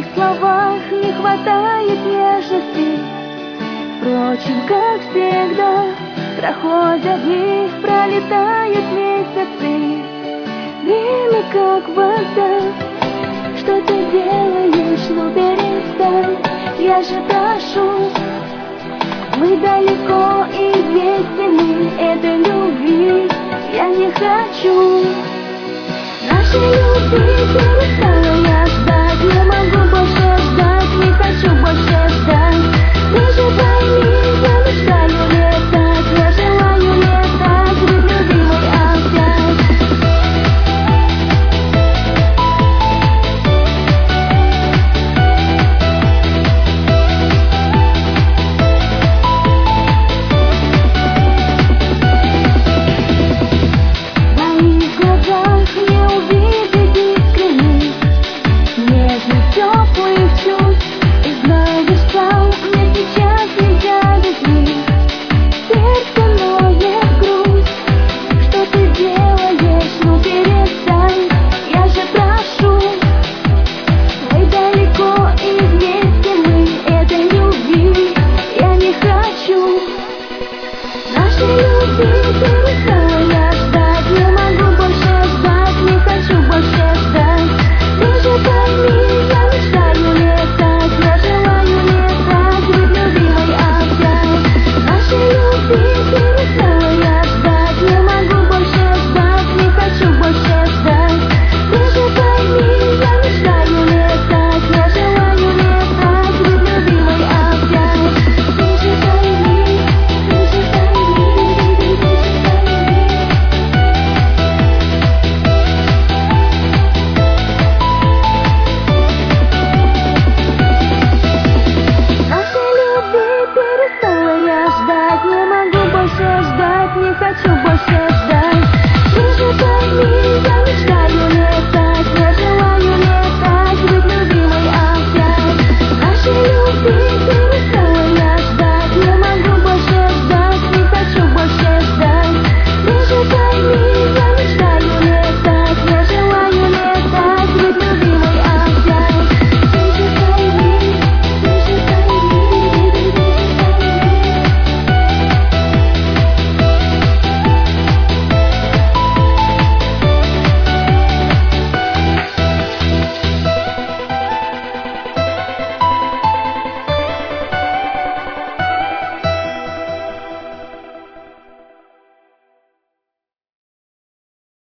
В словах не хватает нежности. Впрочем, как всегда, проходят дни, пролетают месяцы. Время как вода. Что ты делаешь? Ну перестань, я же прошу. Мы далеко и вместе мы этой любви я не хочу. Нашей любви перестала я ждать, не могу